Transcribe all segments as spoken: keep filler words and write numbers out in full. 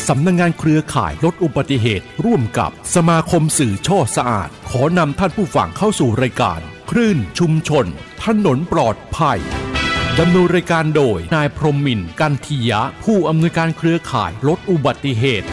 สำนักงานเครือข่ายลดอุบัติเหตุร่วมกับสมาคมสื่อช่อสะอาดขอนำท่านผู้ฟังเข้าสู่รายการคลื่นชุมชนถนนปลอดภัยดำเนินรายการโดยนายพรหมินทร์กันทิยะผู้อำนวยการเครือข่ายลดอุบัติเหตุ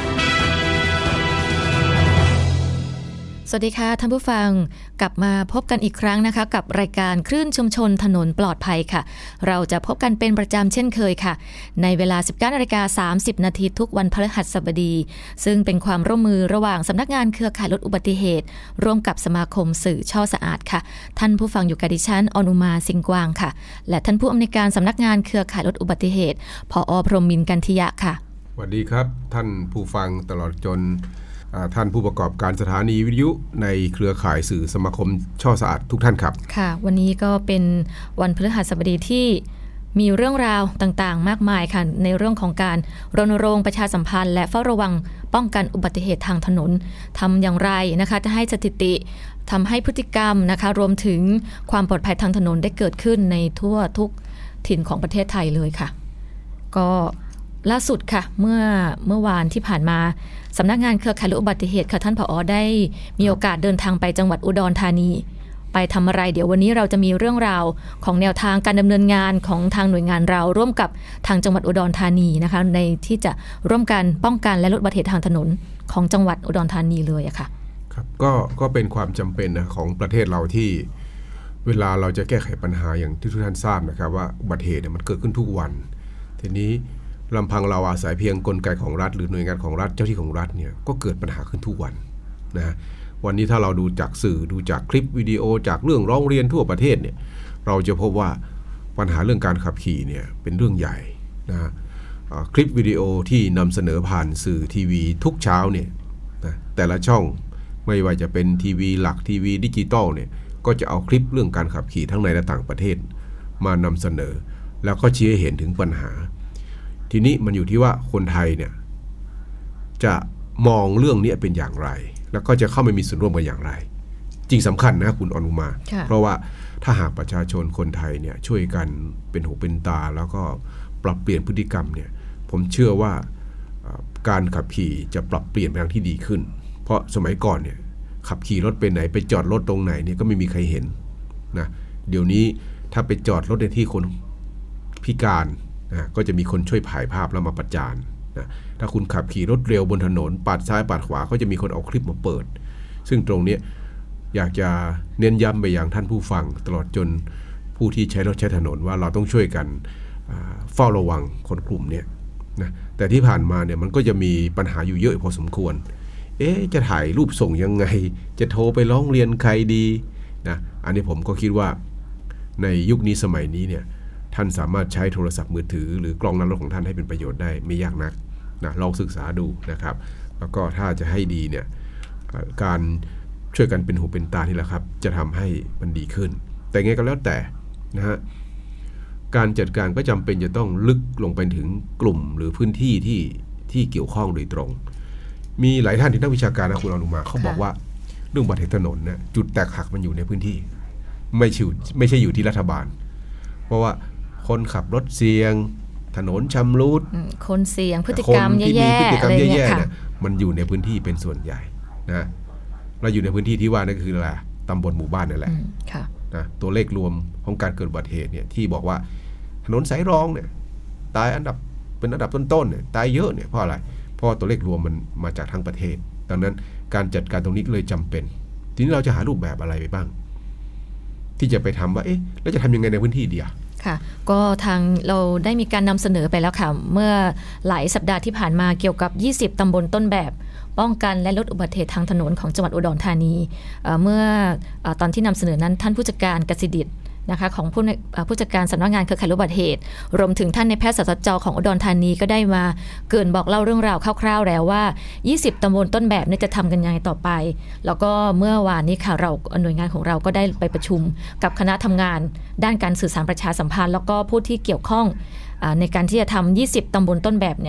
สวัสดีค่ะท่านผู้ฟังกลับมาพบกันอีกครั้งนะคะกับรายการคลื่นชุมชนถนนปลอดภัยค่ะเราจะพบกันเป็นประจำเช่นเคยค่ะในเวลา สิบเก้านาฬิกาสามสิบนาทีทุกวันพฤหัสบดีซึ่งเป็นความร่วมมือระหว่างสำนักงานเครือข่ายลดอุบัติเหตุร่วมกับสมาคมสื่อช่อสะอาดค่ะท่านผู้ฟังอยู่กับดิฉันอนุมาสิงห์กวางค่ะและท่านผู้อำนวยการสำนักงานเครือข่ายลดอุบัติเหตุผอ.พรหมินทร์กันทิยะค่ะสวัสดีครับท่านผู้ฟังตลอดจนท่านผู้ประกอบการสถานีวิทยุในเครือข่ายสื่อสมาคมช่อสะอาดทุกท่านครับค่ะวันนี้ก็เป็นวันพฤหัสบดีที่มีเรื่องราวต่างๆมากมายค่ะในเรื่องของการรณรงค์ประชาสัมพันธ์และเฝ้าระวังป้องกันอุบัติเหตุทางถนนทำอย่างไรนะคะจะให้สถิติทำให้พฤติกรรมนะคะรวมถึงความปลอดภัยทางถนนได้เกิดขึ้นในทั่วทุกถิ่นของประเทศไทยเลยค่ะก็ล่าสุดค่ะเมื่อเมื่อวานที่ผ่านมาสำนักงานเครือข่ายลดอุบัติเหตุค่ะท่านผอ.ได้มีโอกาสเดินทางไปจังหวัดอุดรธานีไปทำอะไรเดี๋ยววันนี้เราจะมีเรื่องราวของแนวทางการดำเนินงานของทางหน่วยงานเราร่วมกับทางจังหวัดอุดรธานีนะคะในที่จะร่วมกันป้องกันและลดอุบัติเหตุทางถนนของจังหวัดอุดรธานีเลยอะค่ะครับก็ก็เป็นความจำเป็นนะของประเทศเราที่เวลาเราจะแก้ไขปัญหาอย่างที่ทุกท่านทราบนะครับว่าอุบัติเหตุเนี่ยมันเกิดขึ้นทุกวันทีนี้ลำพังเราอาศัยเพียงกลไกของรัฐหรือหน่วยงานของรัฐเจ้าที่ของรัฐเนี่ยก็เกิดปัญหาขึ้นทุกวันนะวันนี้ถ้าเราดูจากสื่อดูจากคลิปวิดีโอจากเรื่องร้องเรียนทั่วประเทศเนี่ยเราจะพบว่าปัญหาเรื่องการขับขี่เนี่ยเป็นเรื่องใหญ่นะคลิปวิดีโอที่นำเสนอผ่านสื่อทีวีทุกเช้าเนี่ยนะแต่ละช่องไม่ว่าจะเป็นทีวีหลักทีวีดิจิตอลเนี่ยก็จะเอาคลิปเรื่องการขับขี่ทั้งในและต่างประเทศมานำเสนอแล้วก็ชี้ให้เห็นถึงปัญหาทีนี้มันอยู่ที่ว่าคนไทยเนี่ยจะมองเรื่องนี้เป็นอย่างไรแล้วก็จะเข้ามามีส่วนร่วมกันอย่างไรจริงสำคัญนะคุณอนุมาเพราะว่าถ้าหากประชาชนคนไทยเนี่ยช่วยกันเป็นหูเป็นตาแล้วก็ปรับเปลี่ยนพฤติกรรมเนี่ยผมเชื่อว่าการขับขี่จะปรับเปลี่ยนไปทางที่ดีขึ้นเพราะสมัยก่อนเนี่ยขับขี่รถไปไหนไปจอดรถตรงไหนเนี่ยก็ไม่มีใครเห็นนะเดี๋ยวนี้ถ้าไปจอดรถในที่คนพิการนะก็จะมีคนช่วยถ่ายภาพแล้วมาประจานนะถ้าคุณขับขี่รถเร็วบนถนนปาดซ้ายปาดขวาก็จะมีคนเอาคลิปมาเปิดซึ่งตรงนี้อยากจะเน้นย้ำไปยังท่านผู้ฟังตลอดจนผู้ที่ใช้รถใช้ถนนว่าเราต้องช่วยกันเฝ้าระวังคนกลุ่มนี้นะแต่ที่ผ่านมาเนี่ยมันก็จะมีปัญหาอยู่เยอะพอสมควรเอ๊ะจะถ่ายรูปส่งยังไงจะโทรไปร้องเรียนใครดีนะอันนี้ผมก็คิดว่าในยุคนี้สมัยนี้เนี่ยท่านสามารถใช้โทรศัพท์มือถือหรือกล้องหน้ารถของท่านให้เป็นประโยชน์ได้ไม่ยากนักนะลองศึกษาดูนะครับแล้วก็ถ้าจะให้ดีเนี่ยการช่วยกันเป็นหูเป็นตานี่แหละครับจะทำให้มันดีขึ้นแต่ไงก็แล้วแต่นะฮะการจัดการก็จำเป็นจะต้องลึกลงไปถึงกลุ่มหรือพื้นที่ที่ที่เกี่ยวข้องโดยตรงมีหลายท่านที่นักวิชาการนะคุณอนุมาเขาบอกว่าเรื่องอุบัติเหตุถนนเนี่ยจุดแตกหักมันอยู่ในพื้นที่ไม่ใช่ไม่ใช่อยู่ที่รัฐบาลเพราะว่าคนขับรถเสี่ยงถนนชำรุดคนเสี่ยงพฤติกรรมแย่ๆพฤติกรรมแย่ๆเนี่ยมันอยู่ในพื้นที่เป็นส่วนใหญ่นะเราอยู่ในพื้นที่ที่ว่านั่นคืออะไรตำบลหมู่บ้านนั่นแหละนะตัวเลขรวมของการเกิดอุบัติเหตุเนี่ยที่บอกว่าถนนสายรองเนี่ยตายอันดับเป็นอันดับต้นๆเนี่ยตายเยอะเนี่ยเพราะอะไรเพราะตัวเลขรวมมันมาจากทั้งประเทศดังนั้นการจัดการตรงนี้เลยจำเป็นทีนี้เราจะหารูปแบบอะไรไปบ้างที่จะไปทำว่าเอ๊ะแล้วจะทำยังไงในพื้นที่เดียวค่ะก็ทางเราได้มีการนำเสนอไปแล้วค่ะเมื่อหลายสัปดาห์ที่ผ่านมาเกี่ยวกับยี่สิบตำบลต้นแบบป้องกันและลดอุบัติเหตุทางถนนของจังหวัดอุดรธานี เอ่อ เมื่อเอ่อตอนที่นำเสนอนั้นท่านผู้จัดการกสิดิษฐ์นะคะของผู้ผู้จัดการสำนักงานเครือข่ายลดอุบัติเหตุรวมถึงท่านในแพทย์สสจ.ของอุดรธานีก็ได้มาเกริ่นบอกเล่าเรื่องราวคร่าวๆแล้วว่ายี่สิบตำบลต้นแบบนี้จะทำกันยังไงต่อไปแล้วก็เมื่อวานนี้ค่ะเราหน่วยงานของเราก็ได้ไปประชุมกับคณะทำงานด้านการสื่อสารประชาสัมพันธ์แล้วก็ผู้ที่เกี่ยวข้องในการที่จะทำยี่สิบตำบลต้นแบบเนี่ย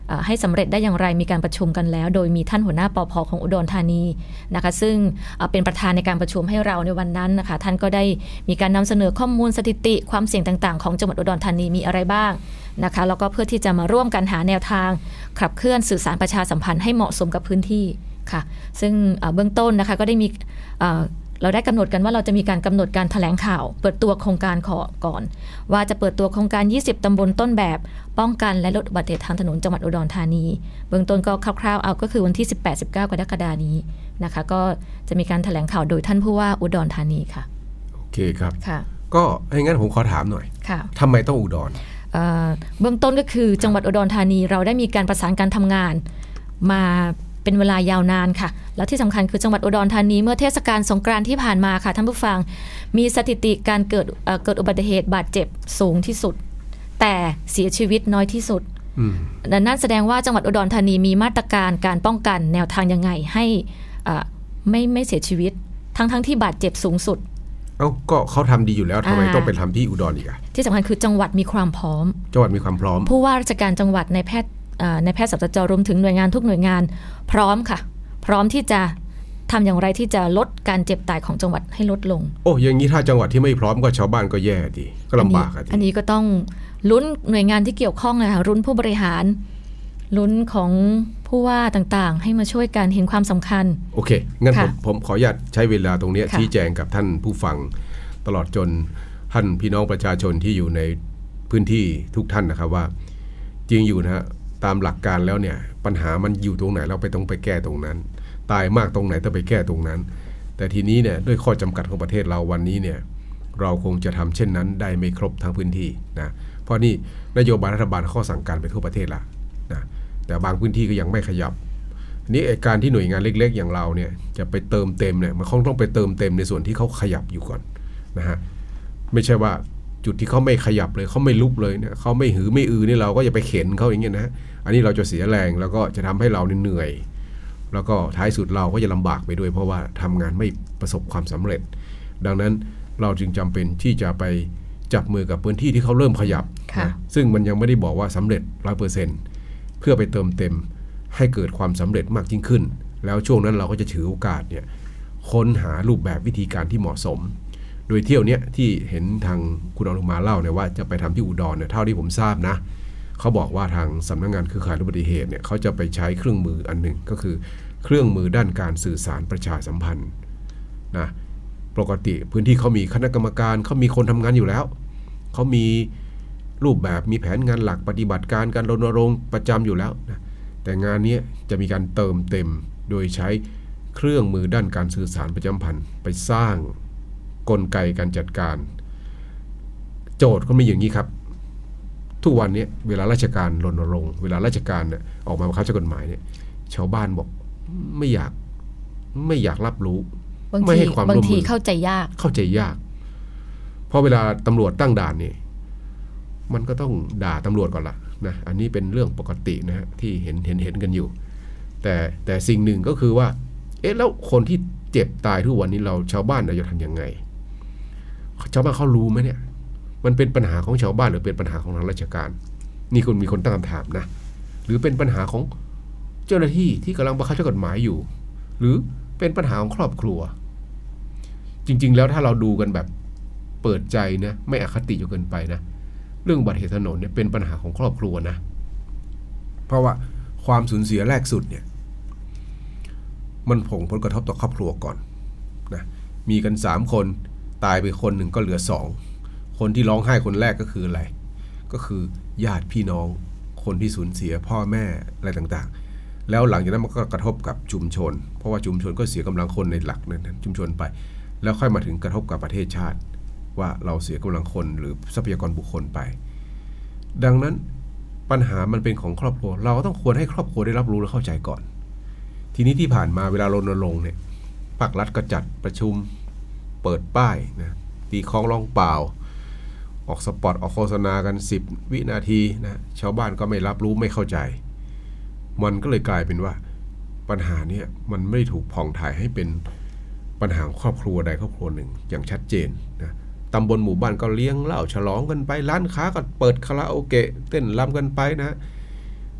ให้สำเร็จได้อย่างไรมีการประชุมกันแล้วโดยมีท่านหัวหน้าปภ.ของอุดรธานีนะคะซึ่งเป็นประธานในการประชุมให้เราในวันนั้นนะคะท่านก็ได้มีการนำเสนอข้อมูลสถิติความเสี่ยงต่างๆของจังหวัดอุดรธานีมีอะไรบ้างนะคะแล้วก็เพื่อที่จะมาร่วมกันหาแนวทางขับเคลื่อนสื่อสารประชาสัมพันธ์ให้เหมาะสมกับพื้นที่ค่ะซึ่งเบื้องต้นนะคะก็ได้มีเราได้กำหนดกันว่าเราจะมีการกำหนดการแถลงข่าวเปิดตัวโครงการขอก่อนว่าจะเปิดตัวโครงการยี่สิบตำบลต้นแบบป้องกันและลดอุบัติเหตุทางถนนจังหวัดอุดรธานีเบื้องต้นก็คร่าวๆเอาก็คือวันที่ สิบแปด สิบเก้า กรกฎาคมนี้นะคะก็จะมีการแถลงข่าวโดยท่านผู้ว่าอุดรธานีค่ะโอเคครับค่ะก็ให้งั้นผมขอถามหน่อยค่ะทำไมต้องอุดรเบื้องต้นก็คือจังหวัดอุดรธานีเราได้มีการประสานการทำงานมาเป็นเวลายาวนานค่ะและที่สำคัญคือจังหวัดอุดรธานีเมื่อเทศกาลสงกรานต์ที่ผ่านมาค่ะท่านผู้ฟังมีสถิติการเกิดเอ่อเกิดอุบัติเหตุบาดเจ็บสูงที่สุดแต่เสียชีวิตน้อยที่สุดดังนั้นแสดงว่าจังหวัดอุดรธานีมีมาตรการการป้องกันแนวทางยังไงให้ไม่ไม่เสียชีวิตทั้งทั้งที่บาดเจ็บสูงสุดเอ้าก็เขาทำดีอยู่แล้วทำไมต้องไปทำที่อุดรอีกอ่ะที่สำคัญคือจังหวัดมีความพร้อมจังหวัดมีความพร้อมผู้ว่าราชการจังหวัดในแพทย์ในแพทย์สัตวจรรวมถึงหน่วยงานทุกหน่วยงานพร้อมค่ะพร้อมที่จะทำอย่างไรที่จะลดการเจ็บตายของจังหวัดให้ลดลงโอ้อย่างนี้ถ้าจังหวัดที่ไม่พร้อมก็ชาวบ้านก็แย่ดีก็ลำบากอ่ะอันนี้ก็ต้องลุ้นหน่วยงานที่เกี่ยวข้องนะคะลุ้นผู้บริหารลุ้นของผู้ว่าต่างๆให้มาช่วยกันเห็นความสำคัญโอเคงั้นผมผมขออนุญาตใช้เวลาตรงนี้ชี้แจงกับท่านผู้ฟังตลอดจนท่านพี่น้องประชาชนที่อยู่ในพื้นที่ทุกท่านนะครับว่าจริงอยู่นะฮะตามหลักการแล้วเนี่ยปัญหามันอยู่ตรงไหนเราไปต้องไปแก้ตรงนั้นตายมากตรงไหนต้องไปแก้ตรงนั้นแต่ทีนี้เนี่ยด้วยข้อจำกัดของประเทศเราวันนี้เนี่ยเราคงจะทำเช่นนั้นได้ไม่ครบทั้งพื้นที่นะเพราะนี่นโยบายรัฐบาลข้อสั่งการไปทั่วประเทศละนะแต่บางพื้นที่ก็ยังไม่ขยับนี้ไอ้การที่หน่วยงานเล็กๆอย่างเราเนี่ยจะไปเติมเต็มเนี่ยมันคงต้องไปเติมเต็มในส่วนที่เขาขยับอยู่ก่อนนะฮะไม่ใช่ว่าจุดที่เขาไม่ขยับเลยเขาไม่ลุกเลยเนี่ยเขาไม่หือไม่อือนี่เราก็จะไปเข็นเขาอย่างเงี้ยนะอันนี้เราจะเสียแรงแล้วก็จะทำให้เราเหนื่อยแล้วก็ท้ายสุดเราก็จะลำบากไปด้วยเพราะว่าทำงานไม่ประสบความสำเร็จดังนั้นเราจึงจำเป็นที่จะไปจับมือกับพื้นที่ที่เขาเริ่มขยับนะซึ่งมันยังไม่ได้บอกว่าสำเร็จ ร้อยเปอร์เซ็นต์ เพื่อไปเติมเต็มให้เกิดความสำเร็จมากยิ่งขึ้นแล้วช่วงนั้นเราก็จะถือโอกาสเนี่ยค้นหารูปแบบวิธีการที่เหมาะสมโดยเที่ยวเนี้ยที่เห็นทางคุณอนุมาเล่าเนี่ยว่าจะไปทำที่อุดรเนี่ยเท่าที่ผมทราบนะเขาบอกว่าทางสำนักงานเครือข่ายอุบัติเหตุเนี่ยเขาจะไปใช้เครื่องมืออันหนึ่งก็คือเครื่องมือด้านการสื่อสารประชาสัมพันธ์นะปกติพื้นที่เขามีคณะกรรมการเขามีคนทำงานอยู่แล้วเขามีรูปแบบมีแผนงานหลักปฏิบัติการการรณรงค์ประจำอยู่แล้วนะแต่งานนี้จะมีการเติมเต็มโดยใช้เครื่องมือด้านการสื่อสารประชาสัมพันธ์ไปสร้างกลไกการจัดการโจทย์ก็มีอย่างนี้ครับทุกวันนี้เวลาราชการรณรงค์เวลาราชการเนี่ยออกมาบังคับใช้กฎหมายเนี่ยชาวบ้านบอกไม่อยากไม่อยากรับรู้ไม่ให้ความร่วมมือบางทีเข้าใจยากเข้าใจยากเพราะเวลาตำรวจตั้งด่านนี่มันก็ต้องด่าตำรวจก่อนละนะอันนี้เป็นเรื่องปกตินะฮะที่เห็นเห็นเห็นกันอยู่แต่แต่สิ่งหนึ่งก็คือว่าเอ๊ะแล้วคนที่เจ็บตายทุกวันนี้เราชาวบ้านเราจะทำยังไงชาวบ้านเขารู้ไหมเนี่ยมันเป็นปัญหาของชาวบ้านหรือเป็นปัญหาของทางราชการนี่คุณมีคนตั้งคำถามนะหรือเป็นปัญหาของเจ้าหน้าที่ที่กำลังบังคับใช้กฎหมายอยู่หรือเป็นปัญหาของครอบครัวจริงๆแล้วถ้าเราดูกันแบบเปิดใจนะไม่อคติจนเกินไปนะเรื่องอุบัติเหตุถนนเนี่ยเป็นปัญหาของครอบครัวนะเพราะว่าความสูญเสียแรกสุดเนี่ยมันผงผลกระทบต่อครอบครัวก่อนนะมีกันสามคนตายไปคนหนึ่งก็เหลือสองคนที่ร้องไห้คนแรกก็คืออะไรก็คือญาติพี่น้องคนที่สูญเสียพ่อแม่อะไรต่างๆแล้วหลังจากนั้นมันก็กระทบกับชุมชนเพราะว่าชุมชนก็เสียกำลังคนในหลักนั้นชุมชนไปแล้วค่อยมาถึงกระทบกับประเทศชาติว่าเราเสียกำลังคนหรือทรัพยากรบุคคลไปดังนั้นปัญหามันเป็นของครอบครัวเราก็ต้องควรให้ครอบครัวได้รับรู้และเข้าใจก่อนทีนี้ที่ผ่านมาเวลารณรงค์เนี่ยภาครัฐก็จัดประชุมเปิดป้ายนะตีคล้องร้องเปล่าออกสปอตออกโฆษณากันสิบวินาทีนะชาวบ้านก็ไม่รับรู้ไม่เข้าใจมันก็เลยกลายเป็นว่าปัญหาเนี่ยมันไม่ถูกผ่องถ่ายให้เป็นปัญหาครอบครัวใดครอบครัวหนึ่งอย่างชัดเจนนะตำบลหมู่บ้านก็เลี้ยงเหล้าฉลองกันไปร้านค้าก็เปิดคาราโอเกะเต้นรำกันไปนะ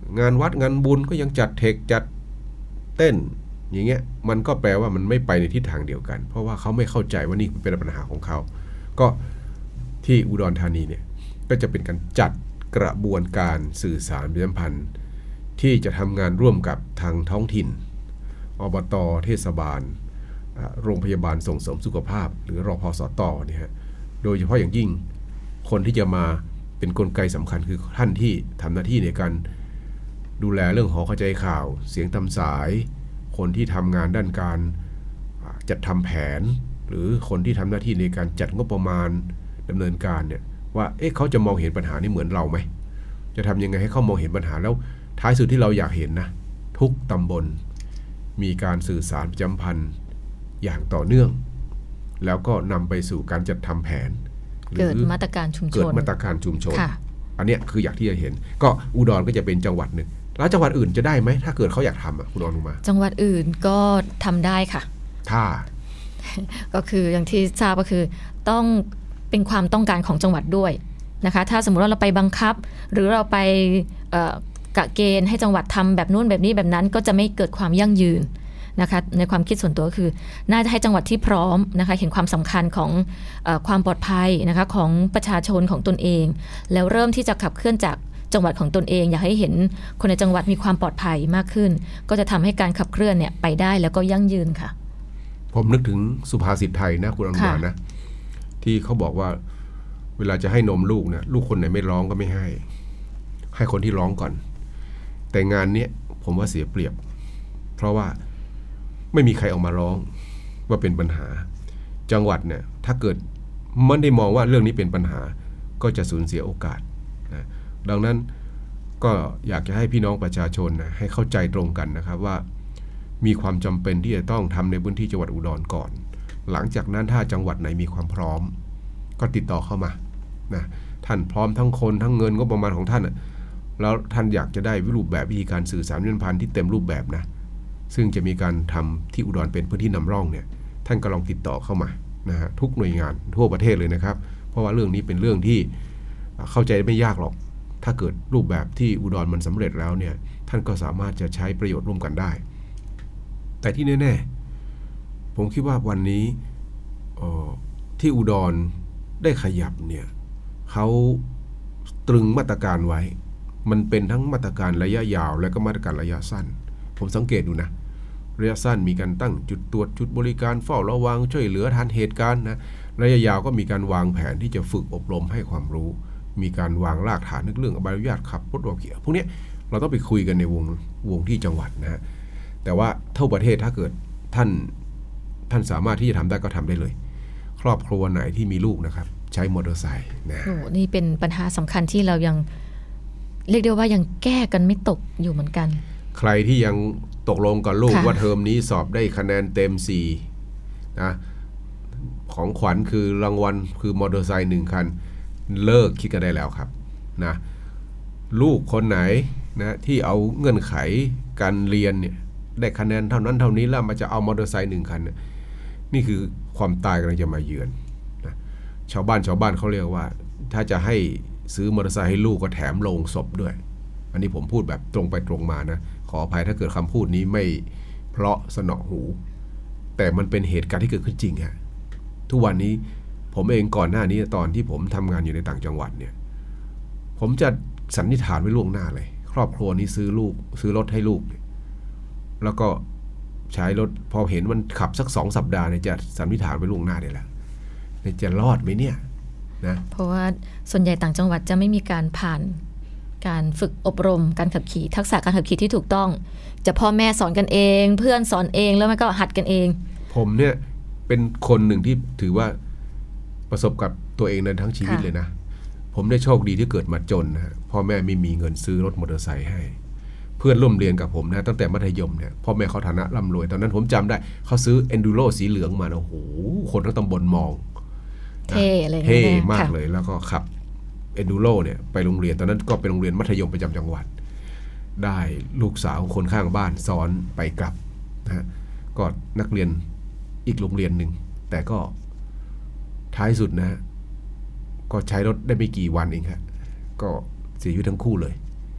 งานวัดงานบุญก็ยังจัดเทคจัดเต้นอย่างเงี้ยมันก็แปลว่ามันไม่ไปในทิศทางเดียวกันเพราะว่าเขาไม่เข้าใจว่านี่เป็นปัญหาของเขาก็ที่อุดรธานีเนี่ยก็จะเป็นการจัดกระบวนการสื่อสารประชาสัมพันธ์ที่จะทำงานร่วมกับทางท้องถิ่นอบต.เทศบาลโรงพยาบาลส่งเสริมสุขภาพหรือรพสต.เนี่ยฮะโดยเฉพาะอย่างยิ่งคนที่จะมาเป็นกลไกสำคัญคือท่านที่ทำหน้าที่ในการดูแลเรื่องหอเข้าใจข่าวเสียงตามสายคนที่ทำงานด้านการจัดทำแผนหรือคนที่ทำหน้าที่ในการจัดงบประมาณดำเนินการเนี่ยว่าเอ๊ะเขาจะมองเห็นปัญหานี้เหมือนเราไหมจะทำยังไงให้เขามองเห็นปัญหาแล้วท้ายสุดที่เราอยากเห็นนะทุกตำบลมีการสื่อสารประชาสัมพันธ์อย่างต่อเนื่องแล้วก็นำไปสู่การจัดทำแผนเกิดมาตรการชุมชนเกิดมาตรการชุมชนอันนี้คืออยากที่จะเห็นก็อุดรก็จะเป็นจังหวัดหนึ่งแล้วจังหวัดอื่นจะได้ไหมถ้าเกิดเขาอยากทำอ่ะคุณอนุมาจังหวัดอื่นก็ทำได้ค่ะถ้าก็คืออย่างที่ทราบก็คือต้องเป็นความต้องการของจังหวัดด้วยนะคะถ้าสมมุติว่าเราไปบังคับหรือเราไปกะเกณฑ์ให้จังหวัดทำแบบนู้นแบบนี้แบบนั้นก็จะไม่เกิดความยั่งยืนนะคะในความคิดส่วนตัวก็คือน่าจะให้จังหวัดที่พร้อมนะคะเห็นความสำคัญของเอ่อความปลอดภัยนะคะของประชาชนของตนเองแล้วเริ่มที่จะขับเคลื่อนจากจังหวัดของตนเองอยากให้เห็นคนในจังหวัดมีความปลอดภัยมากขึ้นก็จะทำให้การขับเคลื่อนเนี่ยไปได้แล้วก็ยั่งยืนค่ะผมนึกถึงสุภาษิตไทยนะคุณอนุญาตนะที่เขาบอกว่าเวลาจะให้นมลูกนะลูกคนไหนไม่ร้องก็ไม่ให้ให้คนที่ร้องก่อนแต่งานนี้ผมว่าเสียเปรียบเพราะว่าไม่มีใครออกมาร้องว่าเป็นปัญหาจังหวัดเนี่ยถ้าเกิดไม่ได้มองว่าเรื่องนี้เป็นปัญหาก็จะสูญเสียโอกาสนะดังนั้นก็อยากจะให้พี่น้องประชาชนนะให้เข้าใจตรงกันนะครับว่ามีความจำเป็นที่จะต้องทำในพื้นที่จังหวัดอุดรก่อนหลังจากนั้นถ้าจังหวัดไหนมีความพร้อมก็ติดต่อเข้ามานะท่านพร้อมทั้งคนทั้งเงินก็ประมาณของท่านแล้วท่านอยากจะได้รูปแบบวิธีการสื่อสารประชาสัมพันธ์ที่เต็มรูปแบบนะซึ่งจะมีการทำที่อุดรเป็นพื้นที่นำร่องเนี่ยท่านก็ลองติดต่อเข้ามานะฮะทุกหน่วยงานทั่วประเทศเลยนะครับเพราะว่าเรื่องนี้เป็นเรื่องที่เข้าใจไม่ยากหรอกถ้าเกิดรูปแบบที่อุดรมันสำเร็จแล้วเนี่ยท่านก็สามารถจะใช้ประโยชน์ร่วมกันได้แต่ที่แน่ๆผมคิดว่าวันนี้ที่อุดรได้ขยับเนี่ยเขาตรึงมาตรการไว้มันเป็นทั้งมาตรการระยะยาวและก็มาตรการระยะสั้นผมสังเกตดูนะระยะสั้นมีการตั้งจุดตรวจจุดบริการเฝ้าระวังช่วยเหลือทันเหตุการณ์นะระยะยาวก็มีการวางแผนที่จะฝึกอบรมให้ความรู้มีการวางรากฐานเรื่องใบอนุญาตขับรถขับขี่พวกนี้เราต้องไปคุยกันในวงวงที่จังหวัดนะฮะแต่ว่าทั่วประเทศถ้าเกิดท่านท่านสามารถที่จะทำได้ก็ทำได้เลยครอบครัวไหนที่มีลูกนะครับใช้มอเตอร์ไซค์นะโอ้นี่เป็นปัญหาสำคัญที่เรายังเรียกได้ว่ายังแก้กันไม่ตกอยู่เหมือนกันใครที่ยังตกลงกับลูกว่าเทอมนี้สอบได้คะแนนเต็มสี่นะของขวัญคือรางวัลคือมอเตอร์ไซค์หนึ่งคันเลิกคิดกันได้แล้วครับนะลูกคนไหนนะที่เอาเงื่อนไขการเรียนเนี่ยได้คะแนนเท่านั้นเท่านี้แล้วมันจะเอามอเตอร์ไซค์หนึ่งคันเนี่ยนี่คือความตายกำลังจะมาเยือนนะชาวบ้านชาวบ้านเขาเรียกว่าถ้าจะให้ซื้อมอเตอร์ไซค์ให้ลูกก็แถมโลงศพด้วยอันนี้ผมพูดแบบตรงไปตรงมานะขออภัยถ้าเกิดคำพูดนี้ไม่เพราะสนอหูแต่มันเป็นเหตุการณ์ที่เกิดขึ้นจริงฮะทุกวันนี้ผมเองก่อนหน้านี้ตอนที่ผมทำงานอยู่ในต่างจังหวัดเนี่ยผมจะสันนิษฐานไว้ล่วงหน้าเลยครอบครัวนี้ซื้อลูกซื้อรถให้ลูกแล้วก็ใช้รถพอเห็นมันขับสักสองสัปดาห์เนี่ยจะสันนิษฐานไว้ล่วงหน้าได้แล้วจะรอดไหมเนี่ยนะเพราะว่าส่วนใหญ่ต่างจังหวัดจะไม่มีการผ่านการฝึกอบรมการขับขี่ทักษะการขับขี่ที่ถูกต้องจะพ่อแม่สอนกันเองเพื่อนสอนเองแล้วมันก็หัดกันเองผมเนี่ยเป็นคนหนึ่งที่ถือว่าประสบกับตัวเองในทั้งชีวิตเลยนะผมได้โชคดีที่เกิดมาจนนะพ่อแม่ไม่มีเงินซื้อรถมอเตอร์ไซค์ให้เพื่อนร่วมเรียนกับผมนะตั้งแต่มัธยมเนี่ยพ่อแม่เขาฐานะร่ำรวยตอนนั้นผมจำได้เขาซื้อ Enduro สีเหลืองมาโอ้โหคนทั้งตำบลมองเท่เลยเท่มากเลยแล้วก็ขับEnduro เนี่ยไปโรงเรียนตอนนั้นก็เป็นโรงเรียนมัธยมประจำจังหวัดได้ลูกสาวคนข้างบ้านซ้อนไปกลับนะฮะก็นักเรียนอีกโรงเรียนหนึ่งแต่ก็ท้ายสุดนะฮะก็ใช้รถได้ไม่กี่วันเองครับก็เสียชีวิตทั้งคู่เลย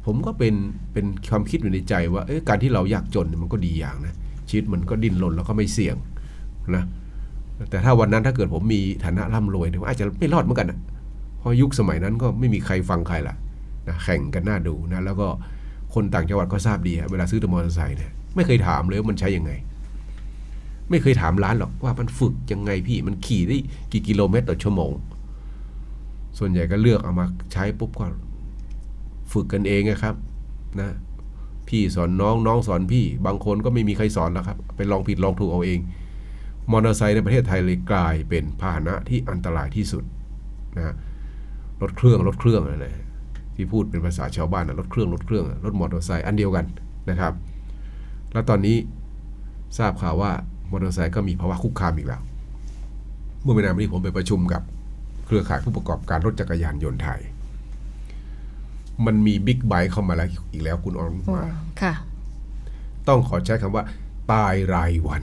ผมก็เป็นเป็นความคิดอยู่ในใจว่าเอ๊ะการที่เรายากจนมันก็ดีอย่างนะชีวิตมันก็ดิ้นรนแล้วก็ไม่เสี่ยงนะแต่ถ้าวันนั้นถ้าเกิดผมมีฐานะร่ำรวยเนี่ยอาจจะไม่รอดเหมือนกันนะเพราะยุคสมัยนั้นก็ไม่มีใครฟังใครล่ะนะแข่งกันน่าดูนะแล้วก็คนต่างจังหวัดก็ทราบดีเวลาซื้อมอเตอร์ไซค์เนี่ยไม่เคยถามเลยว่ามันใช้ยังไงไม่เคยถามร้านหรอกว่ามันฝึกยังไงพี่มันขี่ได้กี่กิโลเมตรต่อชั่วโมงส่วนใหญ่ก็เลือกเอามาใช้ปุ๊บก็ฝึกกันเองนะครับนะพี่สอนน้องน้องสอนพี่บางคนก็ไม่มีใครสอนแล้วครับไปลองผิดลองถูกเอาเองมอเตอร์ไซค์ในประเทศไทยเลยกลายเป็นพาหนะที่อันตรายที่สุดนะรถเครื่องรถเครื่องอะไรที่พูดเป็นภาษาชาวบ้านนะรถเครื่องรถเครื่องรถมอเตอร์ไซค์อันเดียวกันนะครับแล้วตอนนี้ทราบข่าวว่ามอเตอร์ไซค์ก็มีภาวะคุกคามอีกแล้วเมื่อไม่นานมานี้ผมไปประชุมกับเครือข่ายผู้ประกอบการรถจักรยานยนต์ไทยมันมีบิ๊กไบค์เข้ามาแล้วอีกแล้วคุณออนมาค่ะต้องขอใช้คำว่าตายรายวัน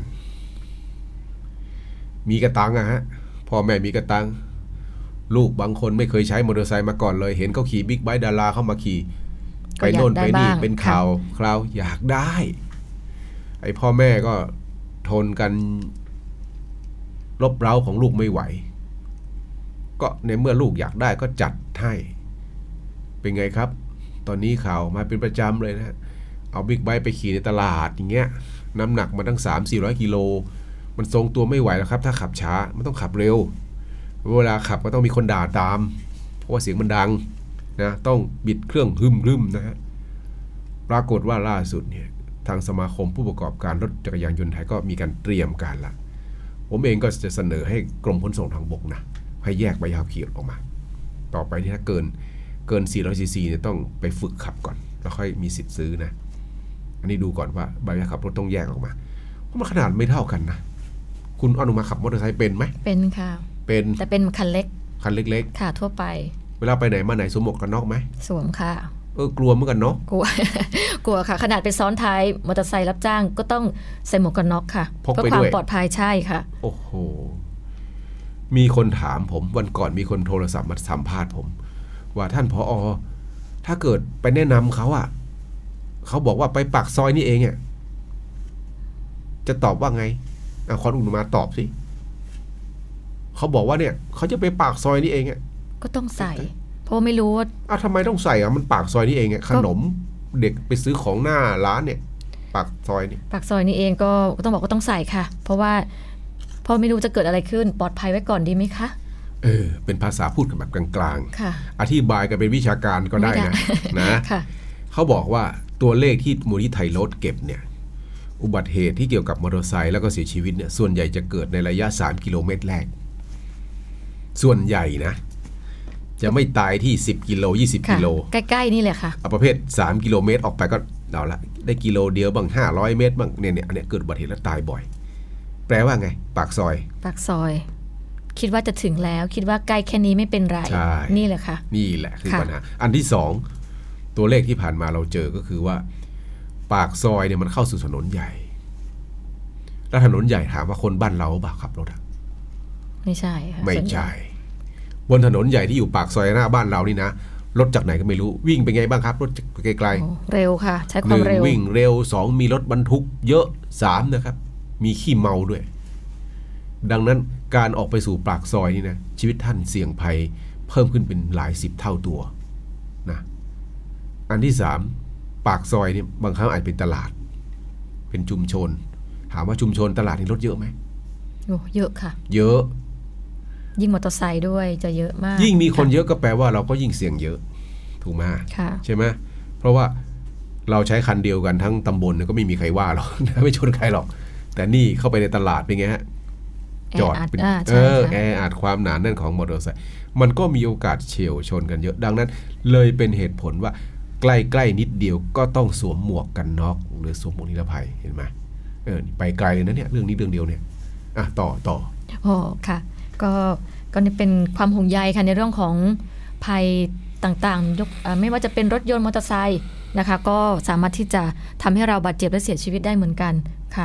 มีกระตังอะฮะพ่อแม่มีกระตังลูกบางคนไม่เคยใช้มอเตอร์ไซค์มาก่อนเลยเห็นเขาขี่บิ๊กไบค์ดาราเข้ามาขี่ไปโน่นไปนี่เป็นข่าวคราวอยากได้ไอ้พ่อแม่ก็ทนกันรบเร้าของลูกไม่ไหวก็ในเมื่อลูกอยากได้ก็จัดให้เป็นไงครับตอนนี้ข่าวมาเป็นประจำเลยนะเอาบิ๊กไบค์ไปขี่ในตลาดอย่างเงี้ยน้ำหนักมันตั้ง สามถึงสี่ร้อย กิโลมันทรงตัวไม่ไหวแล้วครับถ้าขับช้ามันต้องขับเร็วเวลาขับก็ต้องมีคนด่าตามเพราะว่าเสียงมันดังนะต้องบิดเครื่องฮึมรึมนะฮะปรากฏว่าล่าสุดเนี่ยทางสมาคมผู้ประกอบการรถจักรยานยนต์ไทยก็มีการเตรียมการละผมเองก็จะเสนอให้กรมขนส่งทางบกนะให้แยกใบขับขี่ออกมาต่อไปที่ถ้าเกินเกินสี่ร้อยซีซีเนี่ยต้องไปฝึกขับก่อนแล้วค่อยมีสิทธิ์ซื้อนะอันนี้ดูก่อนว่าใบขับรถต้องแยกออกมาเพราะมันขนาดไม่เท่ากันนะคุณอนุมาขับมอเตอร์ไซค์เป็นไหมเป็นค่ะเป็นแต่เป็นคันเล็กคันเล็กๆค่ะทั่วไปเวลาไปไหนมาไหนสวมหมวกกันน็อกไหมสวมค่ะเออกลัวเหมือนกันเนาะกลัว กลัวค่ะขนาดเป็นซ้อนท้ายมอเตอร์ไซค์รับจ้างก็ต้องใส่หมวกกันน็อกค่ะเพื่อความปลอดภัยใช่ค่ะโอ้โหมีคนถามผมวันก่อนมีคนโทรศัพท์มาสัมภาษณ์ผมว่าท่านผอ.ถ้าเกิดไปแนะนำเขาอ่ะเขาบอกว่าไปปากซอยนี่เองอ่ะจะตอบว่าไงเอาขออุณมาตอบสิเขาบอกว่าเนี่ยเขาจะไปปากซอยนี่เองอ่ะก็ต้องใส่เพราะไม่รู้ว่าอ้าวทำไมต้องใส่อ่ะมันปากซอยนี่เองอ่ะขนมเด็กไปซื้อของหน้าร้านเนี่ยปากซอยนี่ปากซอยนี่เองก็ต้องบอกว่าต้องใส่ค่ะเพราะว่าเพราะไม่รู้จะเกิดอะไรขึ้นปลอดภัยไว้ก่อนดีไหมคะเออเป็นภาษาพูดกันแบบกลางๆอธิบายกันเป็นวิชาการก็ได้นะนะเขาบอกว่าตัวเลขที่มูลนิธิไทยรถเก็บเนี่ยอุบัติเหตุที่เกี่ยวกับมอเตอร์ไซค์แล้วก็เสียชีวิตเนี่ยส่วนใหญ่จะเกิดในระยะสามกิโลเมตรแรกส่วนใหญ่นะจะไม่ตายที่สิบกิโลยี่สิบกิโลใกล้ๆนี่แหละค่ะเอาประเภทสามกิโลเมตรออกไปก็เอาละได้กิโลเดียวบ้างห้าร้อยเมตรบ้างเนี่ยเนี่ยอันเนี้ยเกิดอุบัติเหตุแล้วตายบ่อยแปลว่าไงปากซอยปากซอยคิดว่าจะถึงแล้วคิดว่าใกล้แค่นี้ไม่เป็นไรนี่แหละค่ะนี่แหละคือปัญหาอันที่สองตัวเลขที่ผ่านมาเราเจอก็คือว่าปากซอยเนี่ยมันเข้าสู่ถนนใหญ่แล้วถนนใหญ่ถามว่าคนบ้านเราบ้าขับรถอ่ะไม่ใช่ค่ะไม่ใช่บนถนนใหญ่ที่อยู่ปากซอยหน้าบ้านเรานี่นะรถจากไหนก็ไม่รู้วิ่งเป็นไงบ้างครับรถไกลๆเร็วค่ะใช้ความเร็ววิ่งเร็วสองมีรถบรรทุกเยอะสามนะครับมีขี้เมาด้วยดังนั้นการออกไปสู่ปากซอยนี่นะชีวิตท่านเสี่ยงภัยเพิ่มขึ้นเป็นหลายสิบเท่าตัวนะอันที่สามปากซอยนี่บางครั้งอาจเป็นตลาดเป็นชุมชนถามว่าชุมชนตลาดนี่รถเยอะไหมโอ้เยอะค่ะเยอะยิ่งมอเตอร์ไซค์ด้วยจะเยอะมากยิ่งมีคนเยอะก็แปลว่าเราก็ยิ่งเสี่ยงเยอะถูกไหมใช่ไหมเพราะว่าเราใช้คันเดียวกันทั้งตำบลก็ไม่มีใครว่าหรอกไม่ชนใครหรอกแต่นี่เข้าไปในตลาดเป็นไงฮะจอดเป็นเออแออัดความหนาแน่นของมอเตอร์ไซค์มันก็มีโอกาสเฉี่ยวชนกันเยอะดังนั้นเลยเป็นเหตุผลว่าใกล้ๆนิดเดียวก็ต้องสวมหมวกกันน็อกหรือสวมหมวกนิรภัยเห็นไหมเออไปไกลเลยนะเนี่ยเรื่องนี้เรื่องเดียวเนี่ยอ่ะต่อต่ออ๋อค่ะก็ก็เป็นความห่วงใยค่ะในเรื่องของภัยต่างๆยกไม่ว่าจะเป็นรถยนต์มอเตอร์ไซค์นะคะก็สามารถที่จะทำให้เราบาดเจ็บและเสียชีวิตได้เหมือนกันค่ะ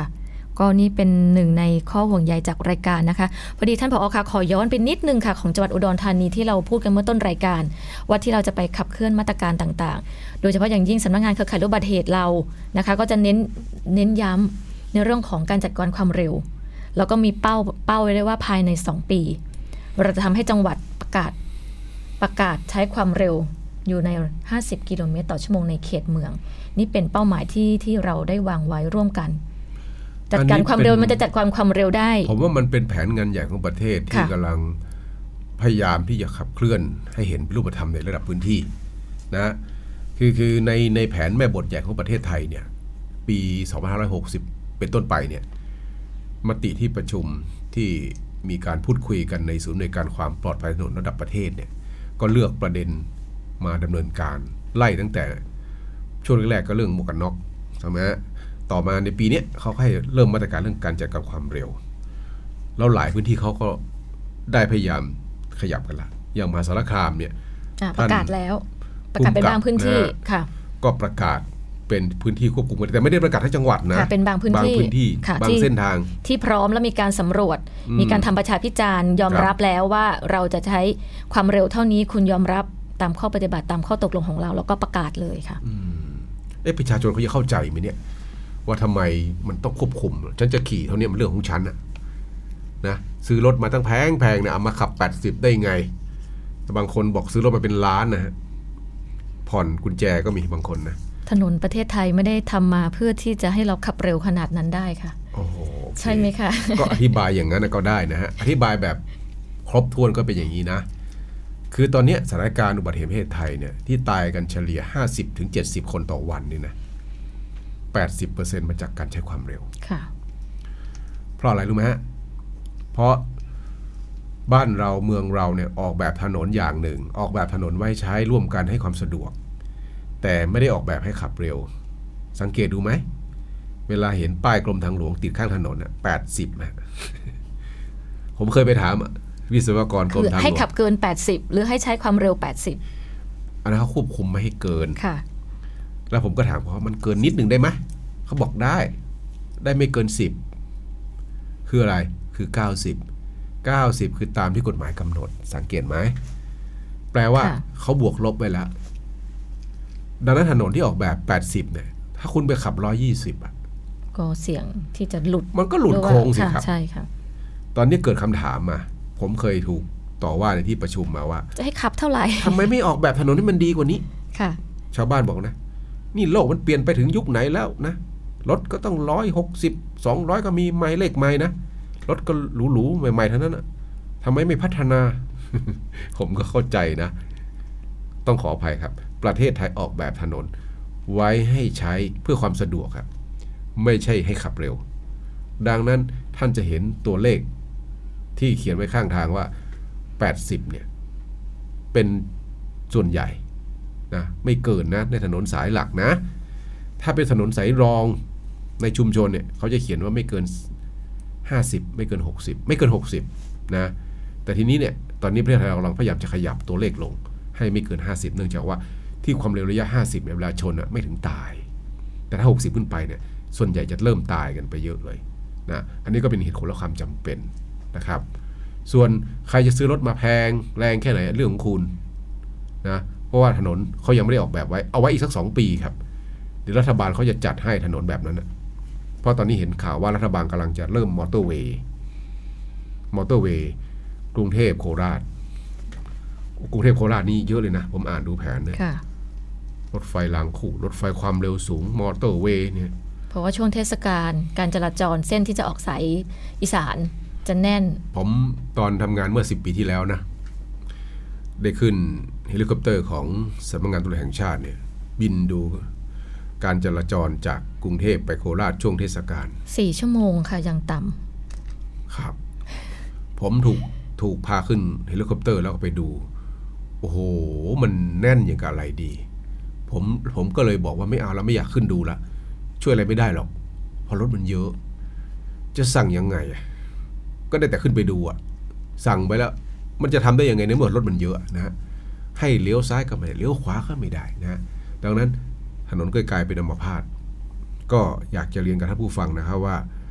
ก็นี่เป็นหนึ่งในข้อห่วงใยจากรายการนะคะพอดีท่านผอ.ค่ะขอย้อนไปนิดนึงค่ะของจังหวัดอุดรธานีที่เราพูดกันเมื่อต้นรายการว่าที่เราจะไปขับเคลื่อนมาตรการต่างๆโดยเฉพาะอย่างยิ่งสำนักงานเครือข่ายลดอุบัติเหตุเรานะคะก็จะเน้นเน้นย้ำในเรื่องของการจัดการความเร็วแล้วก็มีเป้าเป้าไว้ได้ว่าภายในสองปีเราจะทำให้จังหวัดประกาศประกาศใช้ความเร็วอยู่ในห้าสิบกิโลเมตรต่อชั่วโมงในเขตเมืองนี่เป็นเป้าหมายที่ที่เราได้วางไว้ร่วมกันจัดการความเร็วมันจะจัดการความเร็วได้ผมว่ามันเป็นแผนงานใหญ่ของประเทศที่กำลังพยายามที่จะขับเคลื่อนให้เห็นรูปธรรมในระดับพื้นที่นะคือคือในในแผนแม่บทใหญ่ของประเทศไทยเนี่ยปีสองพันห้าร้อยหกสิบเป็นต้นไปเนี่ยมติที่ประชุมที่มีการพูดคุยกันในศูนย์ในการความปลอดภัยถนนระดับประเทศเนี่ยก็เลือกประเด็นมาดำเนินการไล่ตั้งแต่ช่วงแรกๆก็เรื่องหมวกกันน็อกใช่ไหมต่อมาในปีนี้เขาให้เริ่มมาตรการเรื่องการจัดการความเร็วแล้วหลายพื้นที่เขาก็ได้พยายามขยับกันละอย่างมหาสารคามเนี่ยประกาศแล้วประกาศเป็นบางพื้นที่ค่ะก็ประกาศเป็นพื้นที่ควบคุมกันแต่ไม่ได้ประกาศทั้งจังหวัดนะเป็นบางพื้นที่บางเส้นทางที่พร้อมแล้วมีการสำรวจมีการทำประชาพิจารณ์ยอมรับแล้วว่าเราจะใช้ความเร็วเท่านี้คุณยอมรับตามข้อปฏิบัติตามข้อตกลงของเราแล้วก็ประกาศเลยค่ะเอ๊ะประชาชนเขาจะเข้าใจไหมเนี่ยว่าทำไมมันต้องควบคุมฉันจะขี่เท่านี้มันเรื่องของฉันนะนะซื้อรถมาตั้งแพงแพงเนี่ยเอามาขับแปดสิบได้ไงบางคนบอกซื้อรถมาเป็นล้านนะฮะผ่อนกุญแจก็มีบางคนนะถนนประเทศไทยไม่ได้ทำมาเพื่อที่จะให้เราขับเร็วขนาดนั้นได้ค่ะโอ้โหใช่ไหมคะก็อธิบายอย่างนั้นก็ได้นะฮะอธิบายแบบครบถ้วนก็เป็นอย่างนี้นะคือตอนนี้สถานการณ์อุบัติเหตุประเทศไทยเนี่ยที่ตายกันเฉลี่ย ห้าสิบถึงเจ็ดสิบ คนต่อวันนี่นะ แปดสิบเปอร์เซ็นต์ มาจากการใช้ความเร็วค่ะเพราะอะไรรู้ไหมฮะเพราะบ้านเราเมืองเราเนี่ยออกแบบถนนอย่างหนึ่งออกแบบถนนไว้ใช้ร่วมกันให้ความสะดวกแต่ไม่ได้ออกแบบให้ขับเร็วสังเกตดูไหมเวลาเห็นป้ายกรมทางหลวงติดข้างถนนน่ะแปดสิบนะ ผมเคยไปถามวิศวกรกรมทางหลวงให้ขับเกินแปดสิบหรือให้ใช้ความเร็วแปดสิบอันนั้นเขาควบคุมไม่ให้เกินค่ะแล้วผมก็ถามเขาว่ามันเกินนิดหนึ่งได้ไหมเขาบอกได้ได้ไม่เกินสิบคืออะไรคือเก้าสิบ เก้าสิบคือตามที่กฎหมายกำหนดสังเกตไหมแปลว่าเขาบวกลบไปแล้วดังนั้นถนนที่ออกแบบแปดสิบเนี่ยถ้าคุณไปขับหนึ่งร้อยยี่สิบอ่ะก็เสี่ยงที่จะหลุดมันก็หลุดโค้งสิครับใช่ค่ะตอนนี้เกิดคำถามมาผมเคยถูกต่อว่าในที่ประชุมมาว่าจะให้ขับเท่าไหร่ทำไมไม่ออกแบบถนนให้มันดีกว่านี้ค่ะชาวบ้านบอกนะนี่โลกมันเปลี่ยนไปถึงยุคไหนแล้วนะรถก็ต้องหนึ่งร้อยหกสิบ สองร้อยก็มีไมล์เลขไมล์นะรถก็หรูๆใหม่ๆทั้งนั้นนะทำไมไม่พัฒนา ผมก็เข้าใจนะต้องขออภัยครับประเทศไทยออกแบบถนนไว้ให้ใช้เพื่อความสะดวกครับไม่ใช่ให้ขับเร็วดังนั้นท่านจะเห็นตัวเลขที่เขียนไว้ข้างทางว่าแปดสิบเนี่ยเป็นส่วนใหญ่นะไม่เกินนะในถนนสายหลักนะถ้าเป็นถนนสายรองในชุมชนเนี่ยเขาจะเขียนว่าไม่เกินห้าสิบไม่เกินหกสิบไม่เกินหกสิบนะแต่ทีนี้เนี่ยตอนนี้ประเทศไทยเรากำลังพยายามจะขยับตัวเลขลงให้ไม่เกินห้าสิบเนื่องจากว่าที่ความเร็วระยะห้าสิบเนี่ยเวลาชนอ่ะไม่ถึงตายแต่ถ้าหกสิบขึ้นไปเนี่ยส่วนใหญ่จะเริ่มตายกันไปเยอะเลยนะอันนี้ก็เป็นเหตุผลและความจำเป็นนะครับส่วนใครจะซื้อรถมาแพงแรงแค่ไหนเรื่องของคุณนะเพราะว่าถนนเขายังไม่ได้ออกแบบไว้เอาไว้อีกสักสองปีครับเดี๋ยวรัฐบาลเขาจะจัดให้ถนนแบบนั้นนะเพราะตอนนี้เห็นข่าวว่ารัฐบาลกำลังจะเริ่มมอเตอร์เวย์มอเตอร์เวย์กรุงเทพโคราชกรุงเทพโคราชนี่เยอะเลยนะผมอ่านดูแผนเนี่ยรถไฟรางคู่รถไฟความเร็วสูงมอเตอร์เวย์เนี่ยเพราะว่าช่วงเทศกาลการจราจรเส้นที่จะออกสายอีสานจะแน่นผมตอนทำงานเมื่อสิบปีที่แล้วนะได้ขึ้นเฮลิคอปเตอร์ของสำนักงานตำรวจแห่งชาติเนี่ยบินดูการจราจรจากกรุงเทพไปโคราชช่วงเทศกาลสี่ชั่วโมงค่ะยังต่ำครับผมถูกถูกพาขึ้นเฮลิคอปเตอร์แล้วก็ไปดูโอ้โหมันแน่นอย่างกับอะไรดีผมผมก็เลยบอกว่าไม่เอาแล้วไม่อยากขึ้นดูละช่วยอะไรไม่ได้หรอกเพราะรถมันเยอะจะสั่งยังไงก็ได้แต่ขึ้นไปดูอะสั่งไปแล้วมันจะทำได้ยังไงในเมื่อรถมันเยอะนะให้เลี้ยวซ้ายก็ไม่ได้เลี้ยวขวาก็ไม่ได้นะดังนั้นถนนก็กลายเป็นอัมพาตก็อยากจะเรียนกับท่านผู้ฟังนะครับว่า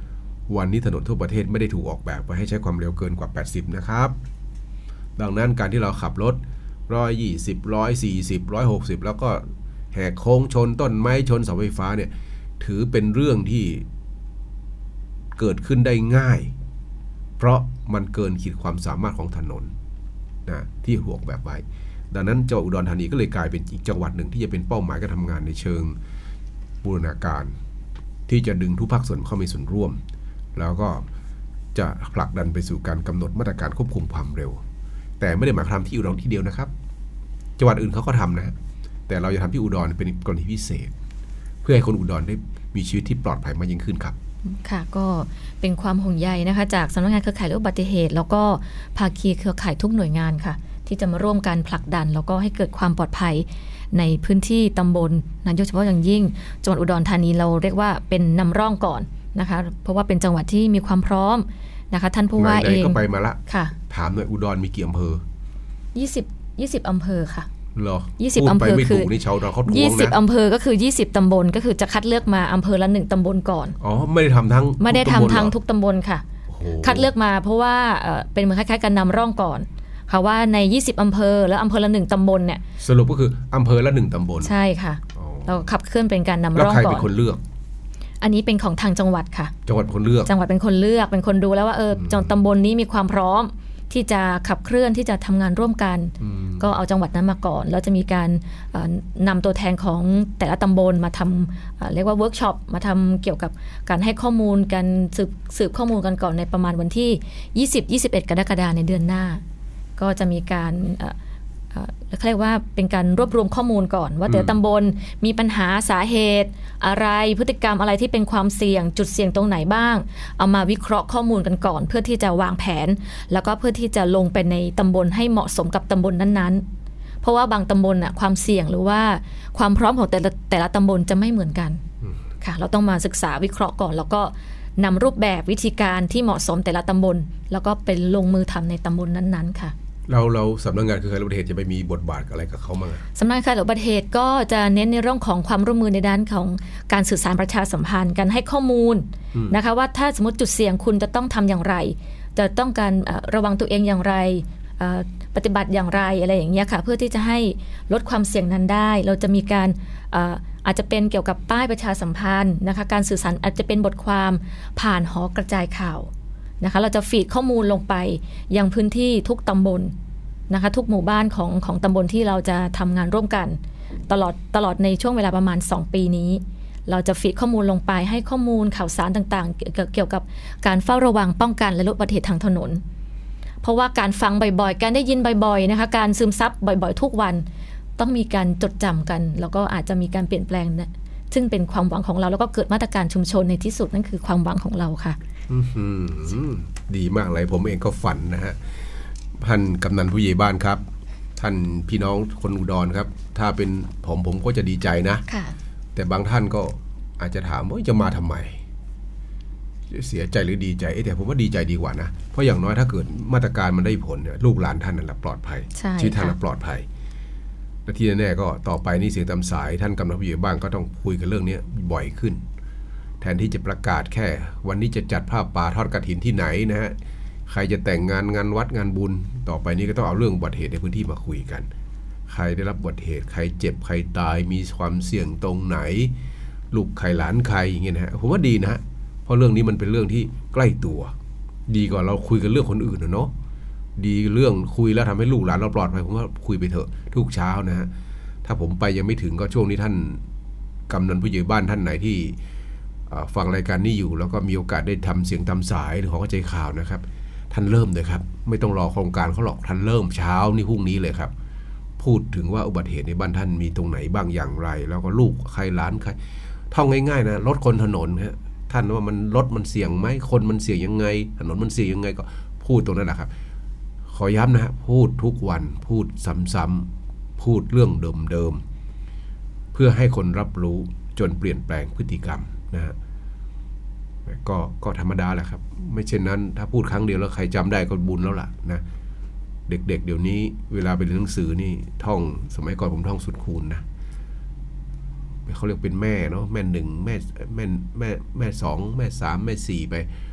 วันนี้ถนนทั่วประเทศไม่ได้ถูกออกแบบมาให้ใช้ความเร็วเกินกว่าแปดสิบนะครับดังนั้นการที่เราขับรถหนึ่งร้อยยี่สิบ หนึ่งร้อยสี่สิบ หนึ่งร้อยหกสิบแล้วก็แหกโค้งชนต้นไม้ชนเสาไฟฟ้าเนี่ยถือเป็นเรื่องที่เกิดขึ้นได้ง่ายเพราะมันเกินขีดความสามารถของถนนนะที่ถูกออกแบบไว้ดังนั้นจังหวัดอุดรธานีก็เลยกลายเป็นอีกจังหวัดหนึ่งที่จะเป็นเป้าหมายการทำงานในเชิงบูรณาการที่จะดึงทุกภาคส่วนเข้ามีส่วนร่วมแล้วก็จะผลักดันไปสู่การกำหนดมาตรการควบคุมความเร็วแต่ไม่ได้หมายความที่อุดรที่เดียวนะครับจังหวัดอื่นเขาก็ทำนะแต่เราจะทำที่อุดรเป็นกรณีพิเศษเพื่อให้คนอุดรได้มีชีวิตที่ปลอดภัยมากยิ่งขึ้นครับค่ะก็เป็นความห่วงใยนะคะจากสำนักงานเครือข่ายลดอุบัติเหตุแล้วก็ภาคีเครือข่ายทุกหน่วยงานค่ะที่จะมาร่วมกันผลักดันแล้วก็ให้เกิดความปลอดภัยในพื้นที่ตำบลนั้นโดยเฉพาะอย่างยิ่งจังหวัดอุดรธานีเราเรียกว่าเป็นนำร่องก่อนนะคะเพราะว่าเป็นจังหวัดที่มีความพร้อมนะคะท่านผู้ว่าเองก็ไปมาละค่ะถามหน่อยอุดรมีกี่อำเภอยี่สิบ ยี่สิบอำเภอค่ะเหรอยี่สิบอำเภอคือนี่ชาวเราเขาท้วงนะยี่สิบอำเภอก็คือยี่สิบตำบลก็คือจะคัดเลือกมาอำเภอละหนึ่งตำบลก่อนอ๋อไม่ได้ทำทั้งไม่ได้ทำทั้งทุกตำบลค่ะคัดเลือกมาเพราะว่าเป็นเหมือนคล้ายๆกันนำร่องก่อนค่ะว่าในยี่สิบอำเภอแล้วอำเภอละหนึ่งตำบลเนี่ยสรุปก็คืออำเภอละหนึ่งตำบลใช่ค่ะเราขับเคลื่อนเป็นการนำร่องก่อนแล้วใครเป็นคนเลือกอันนี้เป็นของทางจังหวัดค่ะจังหวัดคนเลือกจังหวัดเป็นคนเลือกเป็นคนดูแล้วว่าเออตำบลนี้มีความพร้อมที่จะขับเคลื่อนที่จะทำงานร่วมกันก็เอาจังหวัดนั้นมาก่อนแล้วจะมีการนำตัวแทนของแต่ละตำบลมาทำเรียกว่าเวิร์กช็อปมาทำเกี่ยวกับการให้ข้อมูลการสืบสืบข้อมูลกันก่อนในประมาณวันที่ยี่สิบ ยี่สิบเอ็ดกรกฎาคมในเดือนหน้าก็จะมีการเรียกว่าเป็นการรวบรวมข้อมูลก่อนว่าแต่ตำบลมีปัญหาสาเหตุอะไรพฤติกรรมอะไรที่เป็นความเสี่ยงจุดเสี่ยงตรงไหนบ้างเอามาวิเคราะห์ข้อมูลกันก่อนเพื่อที่จะวางแผนแล้วก็เพื่อที่จะลงไปในตำบลให้เหมาะสมกับตำบลนั้นๆเพราะว่าบางตำบลน่ะความเสี่ยงหรือว่าความพร้อมของแต่ละแต่ละตำบลจะไม่เหมือนกันค่ะเราต้องมาศึกษาวิเคราะห์ก่อนแล้วก็นำรูปแบบวิธีการที่เหมาะสมแต่ละตำบลแล้วก็เป็นลงมือทำในตำบลนั้นๆค่ะเราเราสำนักงานเครือข่ายลดอุบัติเหตุจะไปมีบทบาทอะไรกับเขาบ้างสำนักงานเครือข่ายลดอุบัติเหตุก็จะเน้นในเรื่องของความร่วมมือในด้านของการสื่อสารประชาสัมพันธ์การให้ข้อมูลนะคะว่าถ้าสมมติจุดเสี่ยงคุณจะต้องทำอย่างไรจะต้องการระวังตัวเองอย่างไรปฏิบัติอย่างไรอะไรอย่างเงี้ยค่ะเพื่อที่จะให้ลดความเสี่ยงนั้นได้เราจะมีการอาจจะเป็นเกี่ยวกับป้ายประชาสัมพันธ์นะคะการสื่อสารอาจจะเป็นบทความผ่านหอกระจายข่าวนะคะเราจะฟีดข้อมูลลงไปยังพื้นที่ทุกตำบลนะคะทุกหมู่บ้านของของตำบลที่เราจะทำงานร่วมกันตลอดตลอดในช่วงเวลาประมาณสองปีนี้เราจะฟีดข้อมูลลงไปให้ข้อมูลข่าวสารต่างๆเกี่ยวกับการเฝ้าระวังป้องกันและลดอุบัติเหตุทางถนนเพราะว่าการฟังบ่อยๆการได้ยินบ่อยๆนะคะการซึมซับบ่อยๆทุกวันต้องมีการจดจำกันแล้วก็อาจจะมีการเปลี่ยนแปลงนะซึ่งเป็นความหวังของเราแล้วก็เกิดมาตรการชุมชนในที่สุดนั่นคือความหวังของเราค่ะดีมากเลยผมเองก็ฝันนะฮะท่านกำนันผู้ใหญ่บ้านครับท่านพี่น้องคนอุดรครับถ้าเป็นผมผมก็จะดีใจนะแต่บางท่านก็อาจจะถามว่าจะมาทำไมเสียใจหรือดีใจแต่ผมว่าดีใจดีกว่านะเพราะอย่างน้อยถ้าเกิดมาตรการมันได้ผลเนี่ยลูกหลานท่านนั่นแหละปลอดภัยชีวิตท่านปลอดภัยและที่แน่ๆก็ต่อไปนี่เสียงตามสายท่านกำนันผู้ใหญ่บ้านก็ต้องคุยกันเรื่องนี้บ่อยขึ้นแทนที่จะประกาศแค่วันนี้จะจัดผ้าป่าทอดกฐินที่ไหนนะฮะใครจะแต่งงานงานวัดงานบุญต่อไปนี้ก็ต้องเอาเรื่องอุบัติเหตุในพื้นที่มาคุยกันใครได้รับอุบัติเหตุใครเจ็บใครตายมีความเสี่ยงตรงไหนลูกใครหลานใครอย่างเงี้ยนะฮะผมว่าดีนะเพราะเรื่องนี้มันเป็นเรื่องที่ใกล้ตัวดีกว่าเราคุยกันเรื่องคนอื่นนะเนาะดีเรื่องคุยแล้วทำให้ลูกหลานเราปลอดภัยผมว่าคุยไปเถอะทุกเช้านะฮะถ้าผมไปยังไม่ถึงก็ช่วงนี้ท่านกำนันผู้ใหญ่บ้านท่านไหนที่ฟังรายการนี้อยู่แล้วก็มีโอกาสได้ทำเสียงตามสายหรือของเข้าใจข่าวนะครับท่านเริ่มเลยครับไม่ต้องรอโครงการเขาหรอกท่านเริ่มเช้านี่พรุ่งนี้เลยครับพูดถึงว่าอุบัติเหตุในบ้านท่านมีตรงไหนบ้างอย่างไรแล้วก็ลูกใครหลานใครท่องง่ายๆนะรถคนถนนฮะท่านว่ามันรถมันเสี่ยงไหมคนมันเสี่ยงยังไงถนนมันเสี่ยงยังไงก็พูดตรงนั้นแหละครับขอย้ำนะฮะพูดทุกวันพูดซ้ำๆพูดเรื่องเดิมๆเพื่อให้คนรับรู้จนเปลี่ยนแปลงพฤติกรรมนะฮะก็ก็ธรรมดาแหละครับไม่เช่นนั้นถ้าพูดครั้งเดียวแล้วใครจำได้ก็บุญแล้วล่ะนะเด็กๆเดี๋ยวนี้เวลาไปเรียนหนังสือนี่ท่องสมัยก่อนผมท่องสุดคูณนะเขาเรียกเป็นแม่เนาะแม่หนึ่งแม่แม่แม่แม่สองแม่สามแม่สี่ไป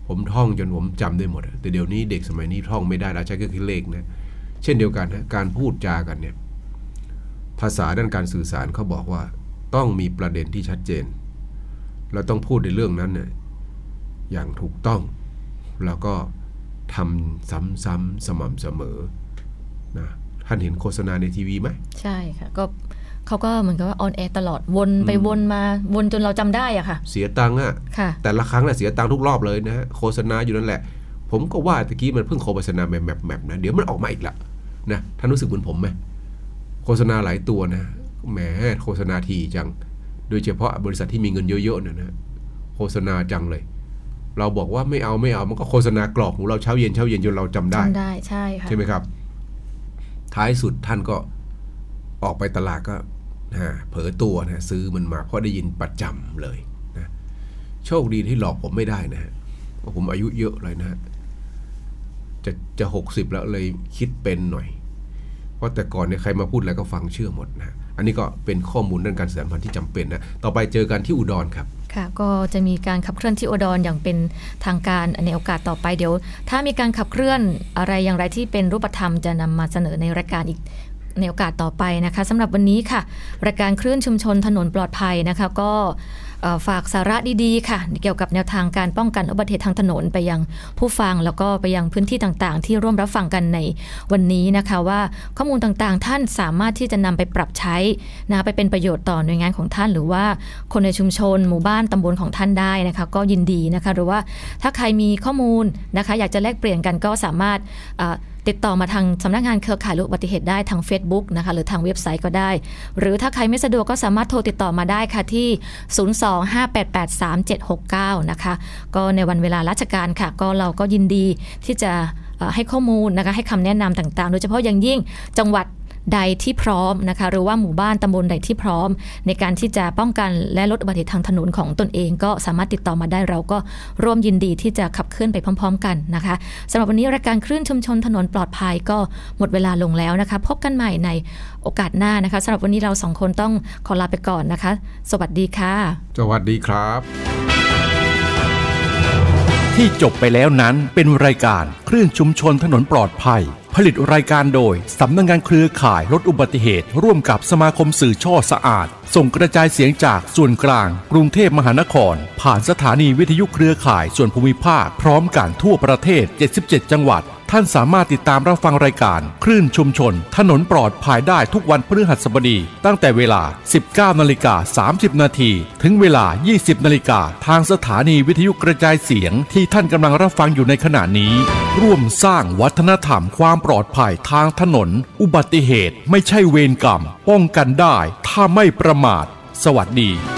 ผมท่องจนผมจำได้หมดแต่เดี๋ยวนี้เด็กสมัยนี้ท่องไม่ได้แล้วใช้แค่เลขนะเช่นเดียวกันนะการพูดจากันเนี่ยภาษาด้านการสื่อสารเขาบอกว่าต้องมีประเด็นที่ชัดเจนเราต้องพูดในเรื่องนั้นเนี่ยอย่างถูกต้องแล้วก็ทำซ้ำๆสม่ำเสมอนะท่านเห็นโฆษณาในทีวีไหมใช่ค่ะก็เขาก็เหมือนกับว่าออนแอร์ตลอดวนไปวนมาวนจนเราจำได้อะค่ะเสียตังค์อะแต่ละครั้งน่ะเสียตังค์ทุกรอบเลยนะโฆษณาอยู่นั่นแหละผมก็ว่าตะกี้มันเพิ่งโฆษณาแบบแบบแบบนะเดี๋ยวมันออกมาอีกละนะท่านรู้สึกเหมือนผมไหมโฆษณาหลายตัวนะแหมโฆษณาทีจังโดยเฉพาะบริษัทที่มีเงินเยอะๆเนี่ยนะโฆษณาจังเลยเราบอกว่าไม่เอาไม่เอามันก็โฆษณากรอกของเราเช้าเย็นเช้าเย็นจนเราจำได้จำได้ใช่ค่ะใช่ไหมครับท้ายสุดท่านก็ออกไปตลาดก็เผลอตัวนะซื้อมันมาเพราะได้ยินประจำเลยนะโชคดีที่หลอกผมไม่ได้นะเพราะผมอายุเยอะเลยนะจะจะหกสิบแล้วเลยคิดเป็นหน่อยเพราะแต่ก่อนเนี่ยใครมาพูดอะไรก็ฟังเชื่อหมดนะอันนี้ก็เป็นข้อมูลด้านการสื่อสารพันธ์ที่จำเป็นนะต่อไปเจอกันที่อุดรครับค่ะก็จะมีการขับเคลื่อนที่อุดรอย่างเป็นทางการในโอกาสต่อไปเดี๋ยวถ้ามีการขับเคลื่อนอะไรอย่างไรที่เป็นรูปธรรมจะนำมาเสนอในรายการอีกในโอกาสต่อไปนะคะสำหรับวันนี้ค่ะรายการคลื่นชุมชนถนนปลอดภัยนะคะก็ฝากสาระดีๆค่ะเกี่ยวกับแนวทางการป้องกันอุบัติเหตุทางถนนไปยังผู้ฟังแล้วก็ไปยังพื้นที่ต่างๆที่ร่วมรับฟังกันในวันนี้นะคะว่าข้อมูลต่างๆท่านสามารถที่จะนำไปปรับใช้นะไปเป็นประโยชน์ต่อหน่วยงานของท่านหรือว่าคนในชุมชนหมู่บ้านตำบลของท่านได้นะคะก็ยินดีนะคะหรือว่าถ้าใครมีข้อมูลนะคะอยากจะแลกเปลี่ยนกันก็สามารถติดต่อมาทางสำนักงานเครือข่ายลดอุบัติเหตุได้ทาง Facebook นะคะหรือทางเว็บไซต์ก็ได้หรือถ้าใครไม่สะดวกก็สามารถโทรติดต่อมาได้ค่ะที่ศูนย์ สอง ห้า แปด แปด สาม เจ็ด หก เก้านะคะก็ในวันเวลาราชการค่ะก็เราก็ยินดีที่จะให้ข้อมูลนะคะให้คำแนะนำต่างๆโดยเฉพาะอย่างยิ่งจังหวัดใดที่พร้อมนะคะหรือว่าหมู่บ้านตำบลใดที่พร้อมในการที่จะป้องกันและลดอุบัติเหตุทางถนนของตนเองก็สามารถติดต่อมาได้เราก็ร่วมยินดีที่จะขับเคลื่อนไปพร้อมๆกันนะคะสำหรับวันนี้รายการคลื่นชุมชนถนนปลอดภัยก็หมดเวลาลงแล้วนะคะพบกันใหม่ในโอกาสหน้านะคะสำหรับวันนี้เราสองคนต้องขอลาไปก่อนนะคะสวัสดีค่ะสวัสดีครับที่จบไปแล้วนั้นเป็นรายการคลื่นชุมชนถนนปลอดภัยผลิตรายการโดยสำนักงานเครือข่ายลดอุบัติเหตุร่วมกับสมาคมสื่อช่อสะอาดส่งกระจายเสียงจากส่วนกลางกรุงเทพมหานครผ่านสถานีวิทยุเครือข่ายส่วนภูมิภาคพร้อมกันทั่วประเทศเจ็ดสิบเจ็ดจังหวัดท่านสามารถติดตามรับฟังรายการคลื่นชุมชนถนนปลอดภัยได้ทุกวันพฤหัสบดีตั้งแต่เวลา สิบเก้านาฬิกาสามสิบนาทีถึงเวลา ยี่สิบนาฬิกาทางสถานีวิทยุกระจายเสียงที่ท่านกำลังรับฟังอยู่ในขณะนี้ร่วมสร้างวัฒนธรรมความปลอดภัยทางถนนอุบัติเหตุไม่ใช่เวรกรรมป้องกันได้ถ้าไม่ประมาทสวัสดี